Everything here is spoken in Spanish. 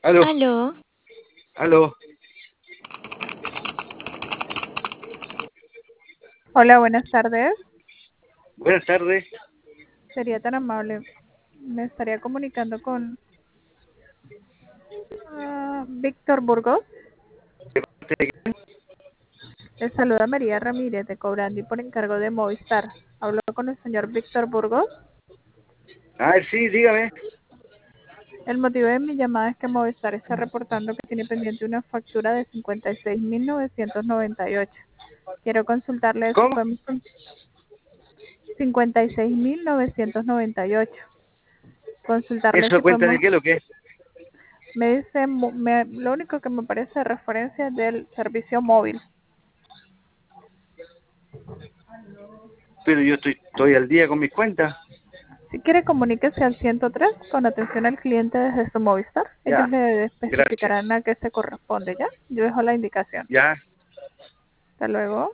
Aló, Aló, aló. Hola, buenas tardes. Buenas tardes. Sería tan amable. Me estaría comunicando con Víctor Burgos. Les saluda María Ramírez de Cobrandi por encargo de Movistar. Hablo con el señor Víctor Burgos. A ver, sí, dígame. El motivo de mi llamada es que Movistar está reportando que tiene pendiente una factura de 56.998. Quiero consultarle si ¿Cómo? podemos 56.998. Consultarle ¿Eso si cuenta de podemos. qué lo que es? Me dice, lo único que me parece es referencia del servicio móvil. Pero yo estoy al día con mis cuentas. Si quiere, comuníquese al 103 con atención al cliente desde su Movistar. Ellos Ya, le gracias. especificarán a qué se corresponde, ¿ya? Yo dejo la indicación. Ya. Hasta luego.